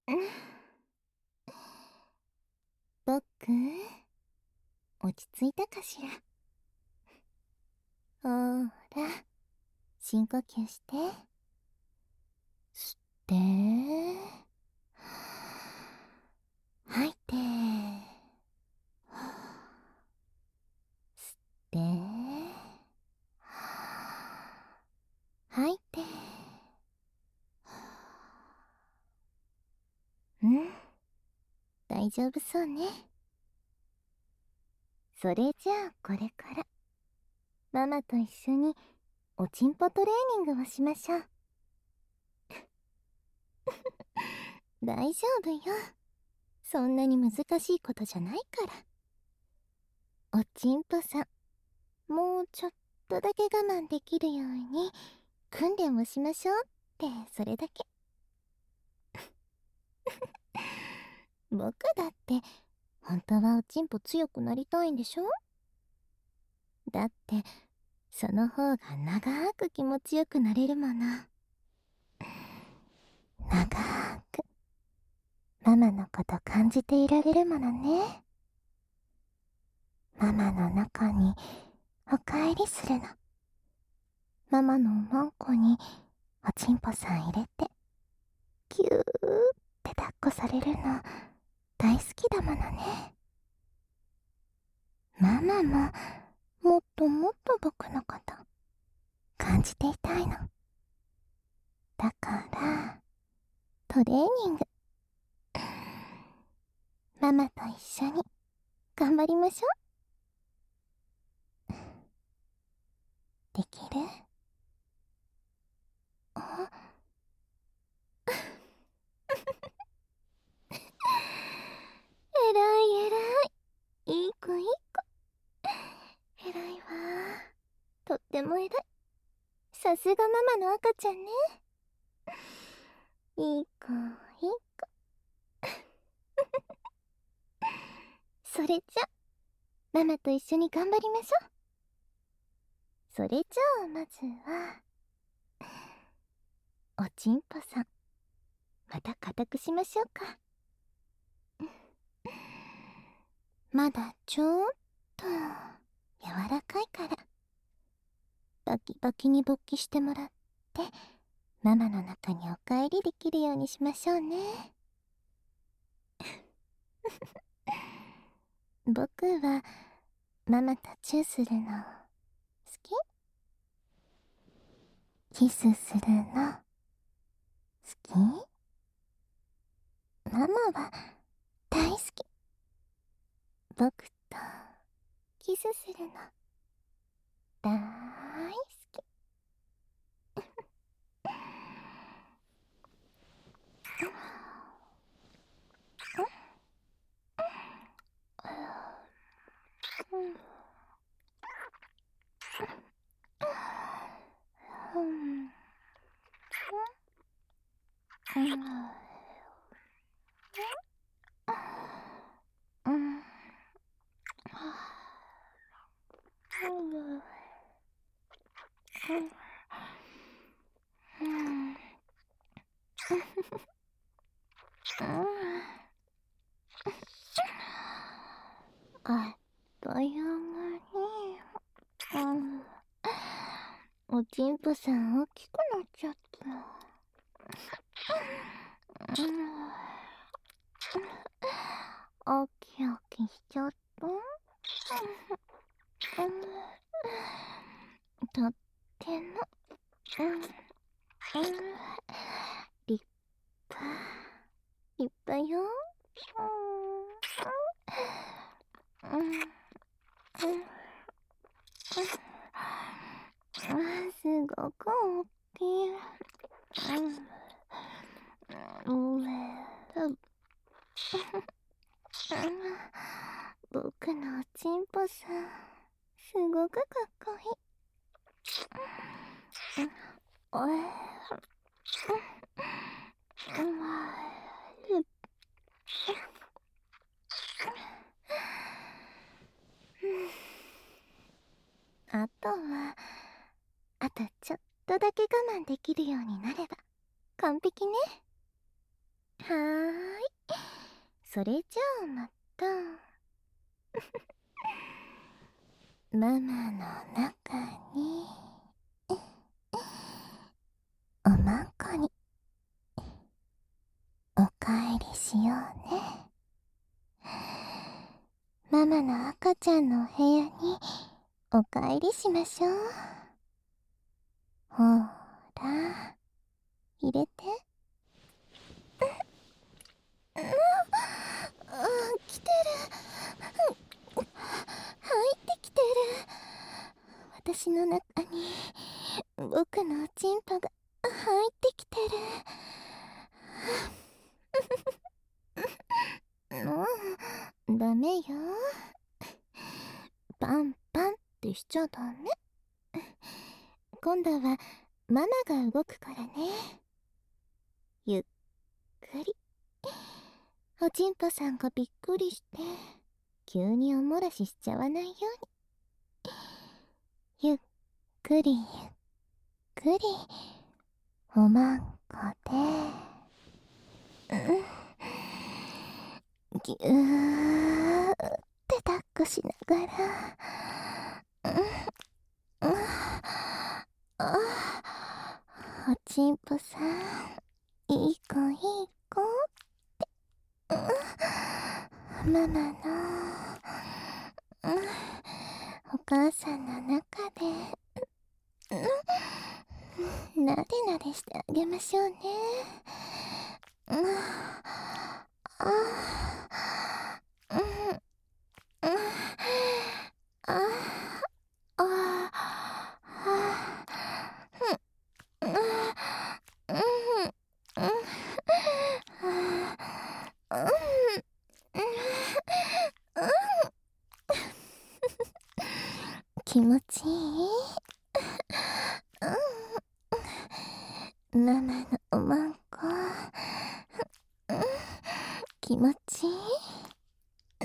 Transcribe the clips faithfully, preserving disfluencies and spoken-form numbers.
うん。僕、落ち着いたかしら。ほーら、深呼吸して。吸って、吐いて、吸って、吐いて。うん、大丈夫そうね。それじゃあこれからママと一緒におちんぽトレーニングをしましょう。大丈夫よ。そんなに難しいことじゃないから。おちんぽさん、もうちょっとだけ我慢できるように訓練をしましょうって、それだけ。僕だって本当はおちんぽ強くなりたいんでしょ。だってその方が長く気持ちよくなれるもの。長くママのこと感じていられるものね。ママの中におかえりするの。ママのおまんこにおちんぽさん入れてキューって抱っこされるの大好きだものね。ママももっともっと僕のこと感じていたいの。だからトレーニング、ママと一緒に頑張りましょう。できる？あえらいえらい、いい子いい子、えらいわ。とってもえらい。さすがママの赤ちゃんね。いい子いい子。それじゃママと一緒に頑張りましょう。それじゃあまずはおちんぽさん、また固くしましょうか。まだちょっと柔らかいからバキバキに勃起してもらってママの中におかえりできるようにしましょうね。僕はママとチューするの好き？キスするの好き？ママは大好き。僕とキスするの大好き。あっという間に、うん、おちんぽさん大きくなっちゃった。うん、おきおきしちゃった。うん、とっても、うん、うん、立派立派よ。うん、うん、うん、すごく大きい。うん、うん、僕のおちんぽさん、すごくかっこいい。おえ、あとは、あとちょっとだけ我慢できるようになれば完璧ね。はそれじゃあまたママの中におまんこにおかえりしようね。ママの赤ちゃんのお部屋におかえりしましょう。ほーら、入れて。うん、うん、来てる。入ってきてる。私の中に僕のおちんぽが入ってきてる。もうダメよ。パンパンってしちゃダメ。今度はママが動くからね。ゆっくり。おちんぽさんがびっくりして急にお漏らししちゃわないように。ゆっくりゆっくりおまんこで、うん、ぎゅーって抱っこしながら、うん、うん、あ、おちんぽさん、いい子いい子って、うん、ママの、うん、お母さんの中で、うん、なでなでしてあげましょうね。うん、あ、うん、うん、あ、あ、うん、うん、うん、気持ちいい？うん、ママのおまんこ、うん、気持ちいい？うん、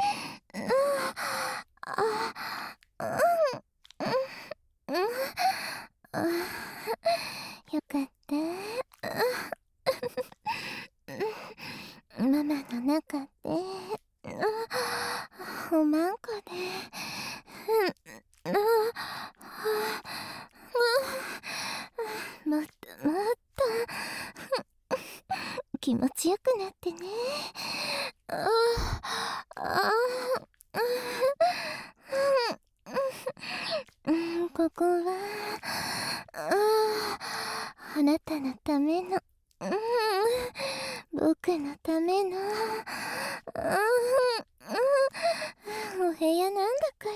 あ、うん、うん、あ、よかった。うん、ママの中で、おまんこで、うん、もっともっと気持ちよくなってね。ああ、うん、ここは、あ、あなたのための、うん、僕のための、うん、お部屋なんだから。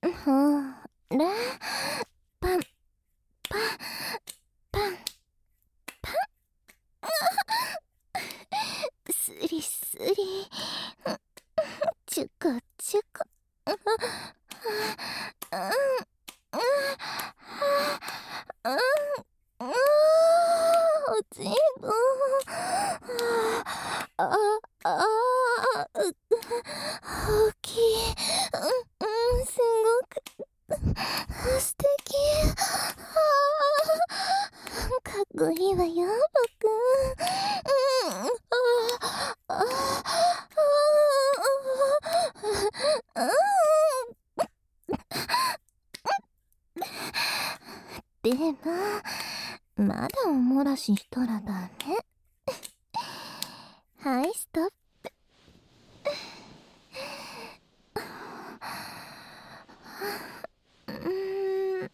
ほら、パンパンパンパン、スリスリ、チュコチュコ、うん、うん、うん、うん、おちんぽ、ああ、う、大きい、うん、うん、すごく素敵、かっこいいわよ、僕。うん、ああ、ああ、でも、まだお漏らししたらダメ。はい、ストップ。うーん、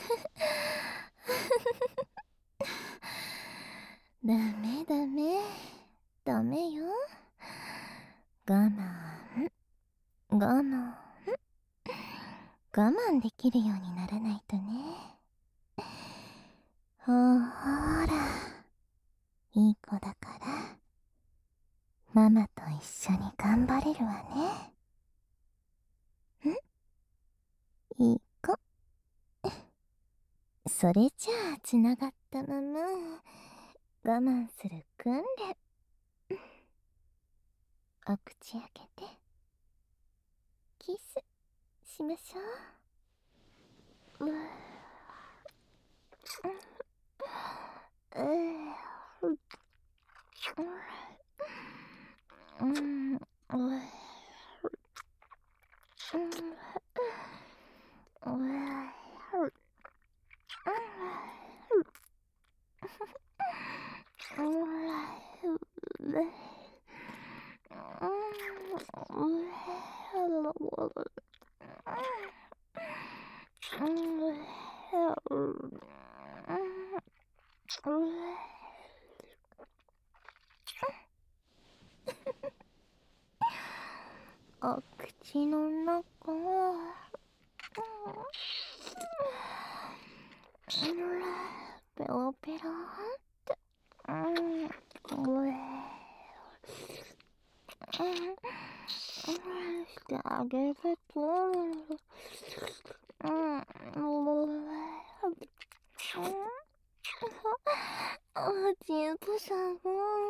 ダメダメダメよ。我慢我慢我慢できるようにならないとね。ほーら、いい子だからママと一緒に頑張れるわね。ん、いい子。それじゃあつながったまま我慢する訓練。お口開けてキスしましょう。ううううん、うお口の中ペロペロってしてあげるとおちんぽさん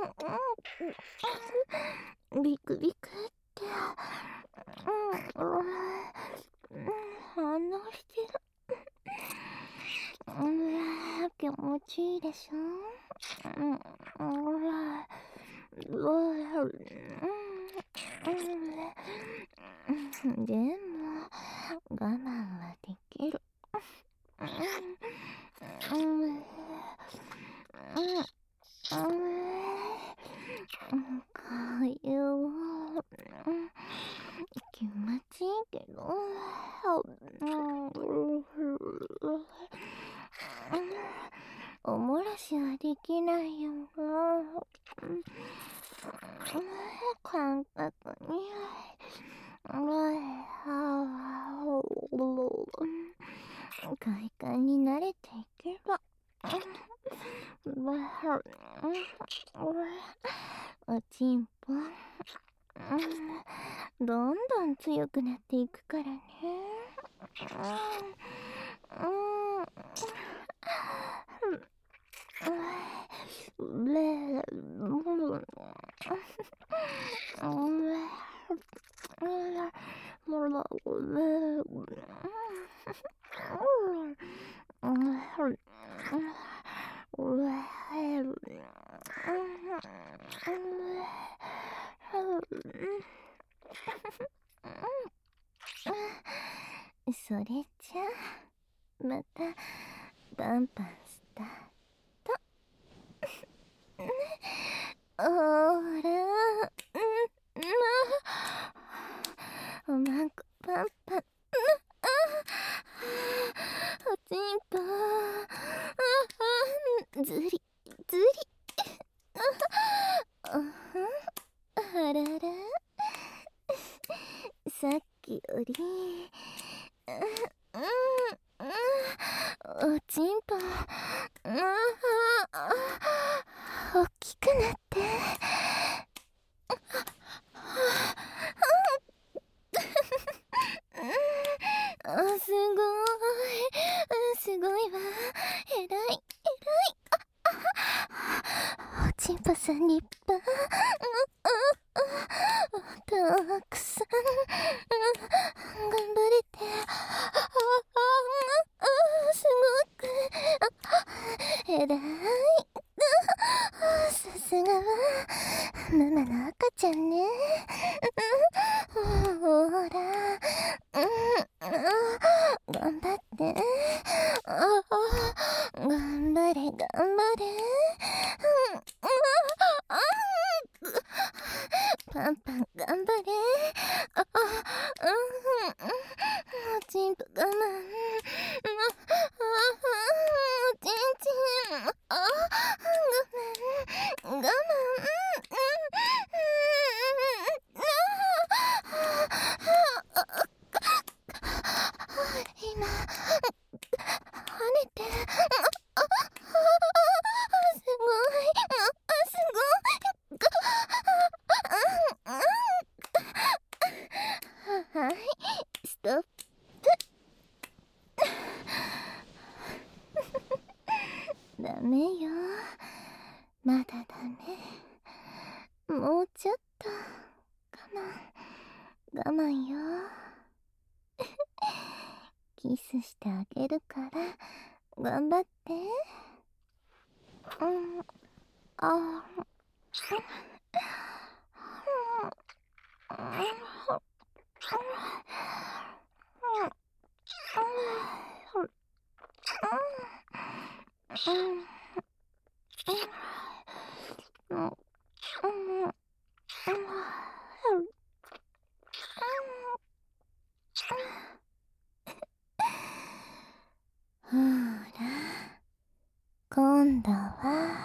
ビクビクって反応してる。気持ちいいでしょ。でも我慢はできる。かゆ気持ちいいけどおもらしはできないよ。感覚に快感に慣れていけばおちんぽどんどん強くなっていくからね。それじゃまたパンパンスタート。ほらおまんこパンパンおちんぽずりずりあららさっきよりおちんぽ大きくなってあ、すごいすごいわ。えらいえらい。おちんぽさん立派。たくさん頑張れてすごくえらい。さすがはママの赤ちゃんね。ほら頑張って頑張れ頑張れパンパン頑張れおちんぽ我慢おちんちん我慢我慢今跳ねてすごいすごいはいストップ。ダメよまだダメ。もうちょっと我慢我慢よ。キスしてあげるから頑張って。うんあほら、今度は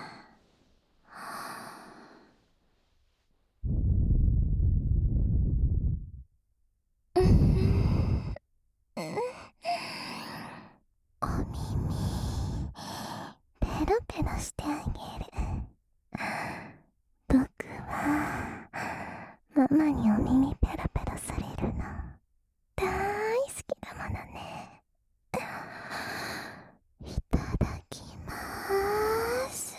お耳ペロペロしてあげる。僕はママにお耳ペロペロされるの大好きだものね。いただきまーす。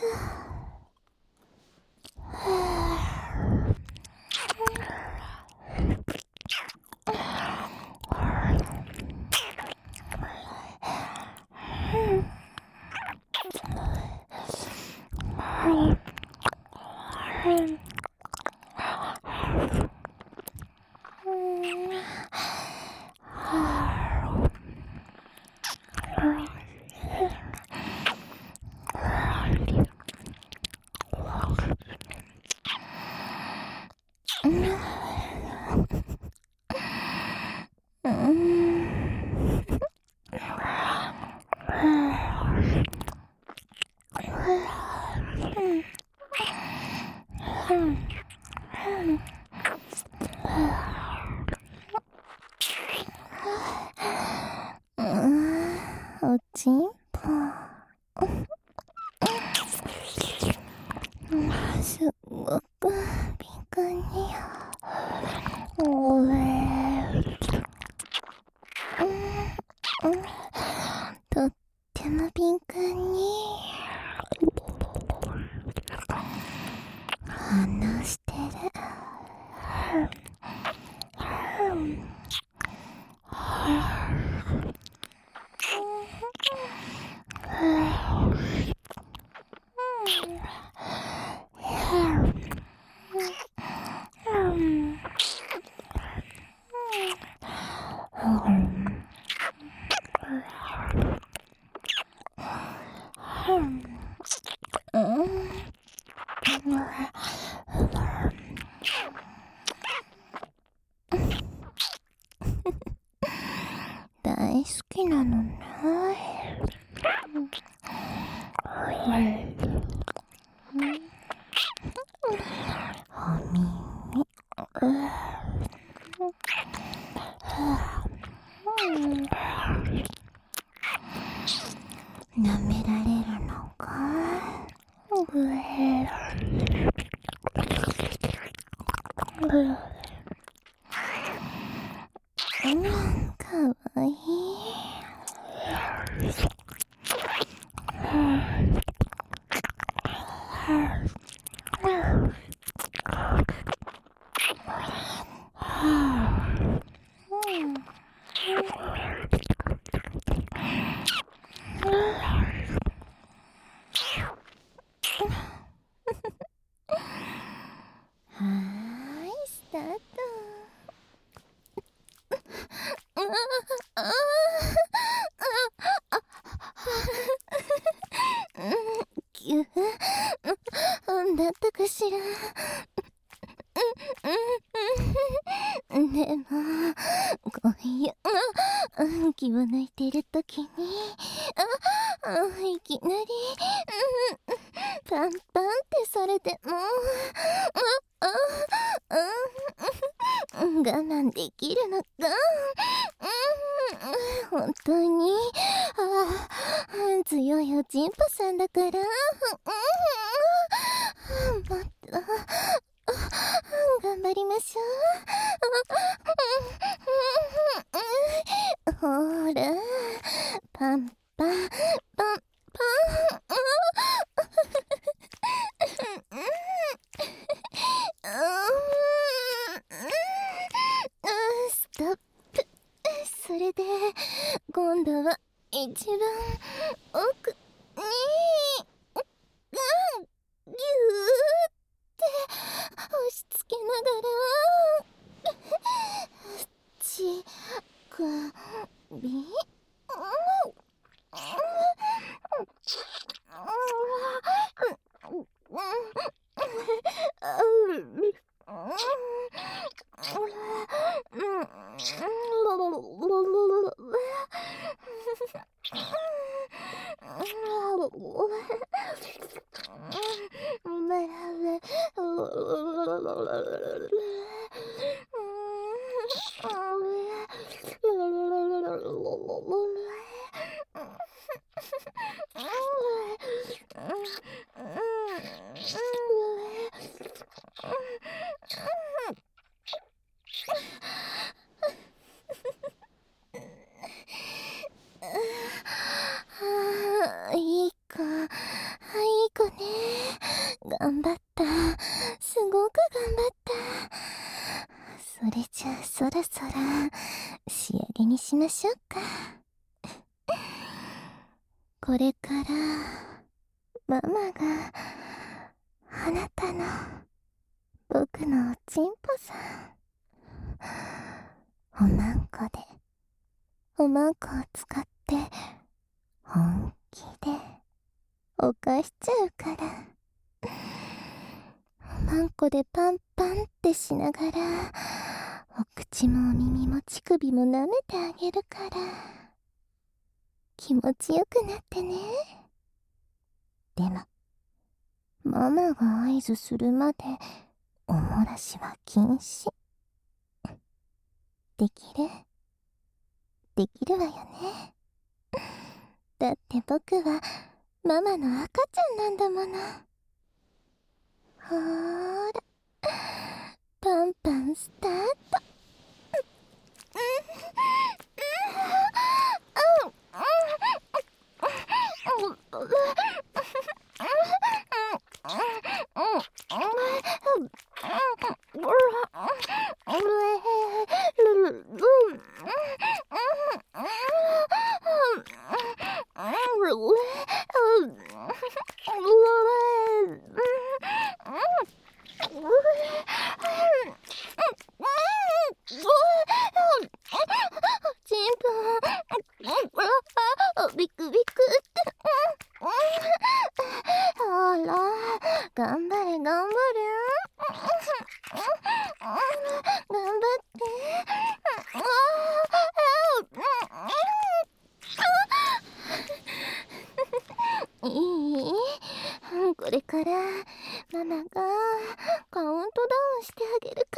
おちんぽすっごく敏感におえとっても敏感に反応してる。大好きなのね。お耳舐められるのかうえうんかわいい。はーい、スタート。ぎゅだったかしら。でもこういう気を抜いてるときにいきなりパンパンってされても我慢できるのか。本当に強いおちんぽさんだから。もっと頑張りましょう。ほらパンパンパンパンストップ。それで今度は一番奥にギューっていい子、いい子ね。頑張った。すごく頑張った。それじゃあそろそろ仕上げにしましょうか。これからママがあなたの僕のおちんぽさん、おまんこでおまんこを使って本気で犯しちゃうから、おまんこでパンパンってしながらお口もお耳も乳首も舐めてあげるから、気持ちよくなってね。でもママが合図するまでおもらしは禁止。できる？できるわよね。だって僕はママの赤ちゃんなんだもの。ほーら、パンパンスタート。ビクビクって。あら、頑張れ頑張れ。頑張って。いい？これからママがカウントダウンしてあげるから、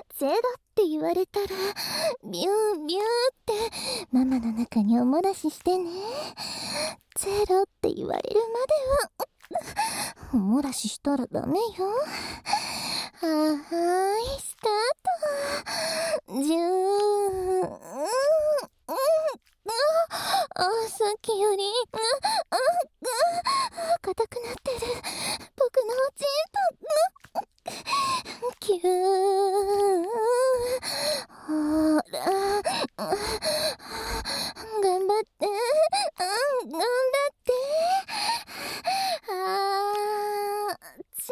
ゼロって言われたらビュービューってママの中におもらししてね。ゼロって言われるまではおもらししたらダメよ。はーい、スタート。じゅう、あ、さっきより硬くなってる僕のおちんぽ。キュー、ほら、頑張って、頑張って。あーち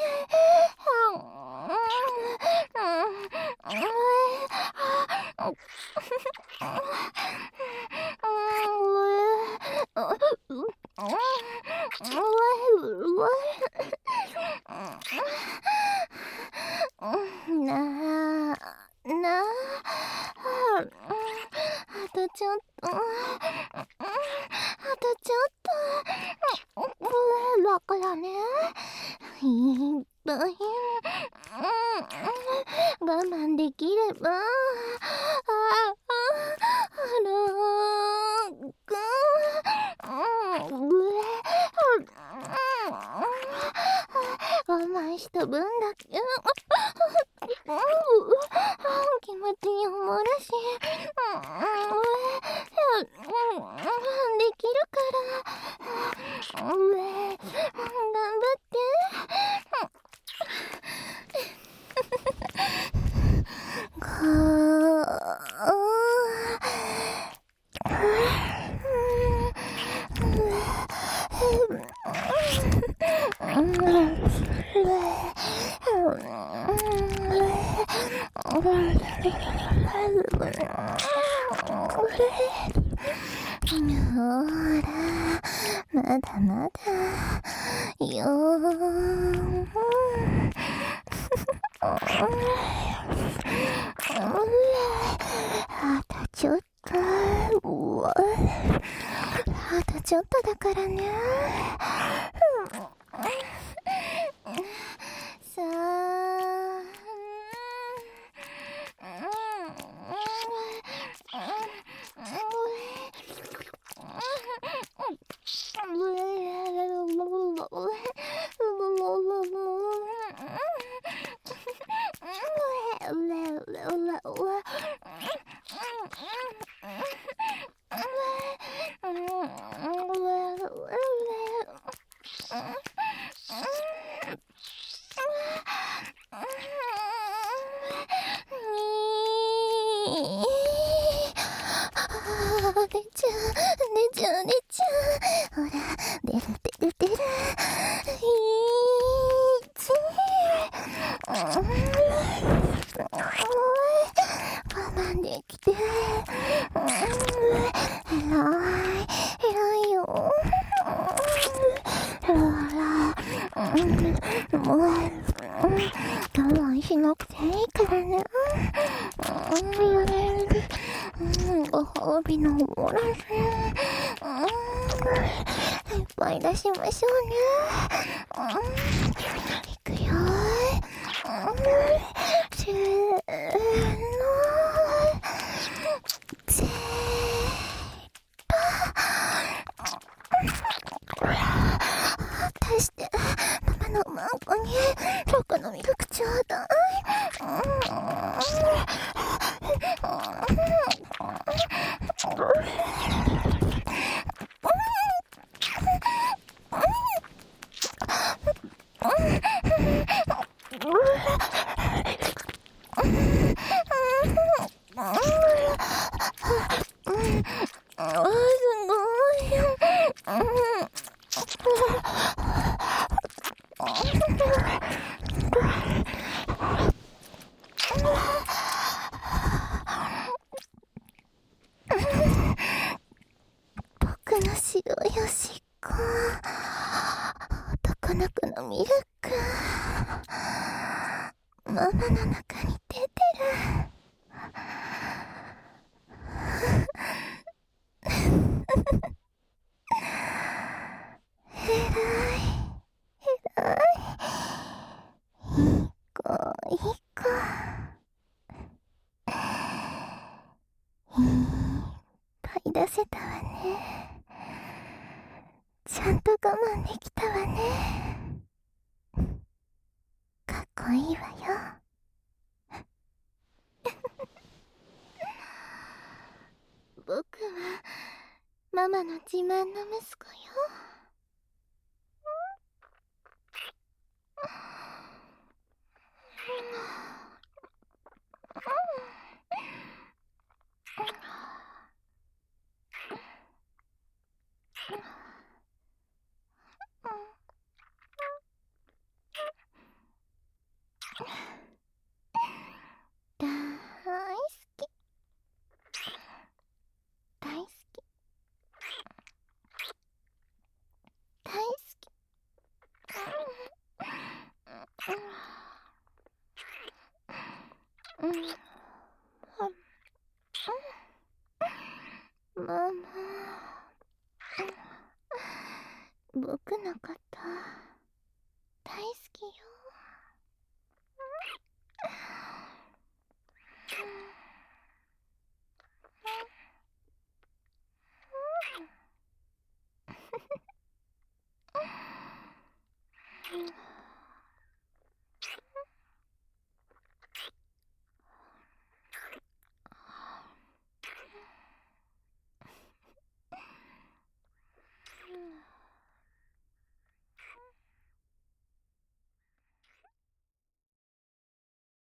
なあ、なあ、あとちょっと、あとちょっと、だからね、いっぱい我慢できれば、ああ、ろく、我慢した分だけ気持ちにおもらしできるから頑張ってほら、まだまだよーあとちょっと、あとちょっとだからね。 寝ちゃう寝ちゃう寝ちゃう。ほら出る出る出る。いち我慢できて。偉い偉いよ。ほらもう我慢しなくていいからね。ご褒美のおもらしいっぱい出しましょうね。いくよせーのぜー足してママのマンコに僕のミルクちょうだい。僕の白いおしっこ、男の子のミルク、ママの中に出てる。えらいえらい、いい子いい子、いっぱい出せたわね。ちゃんと我慢できたわね。かっこいいわよ。僕はママの自慢の息子よ。大好き大好き大好き。うんうんママ、僕のこと大好きよ。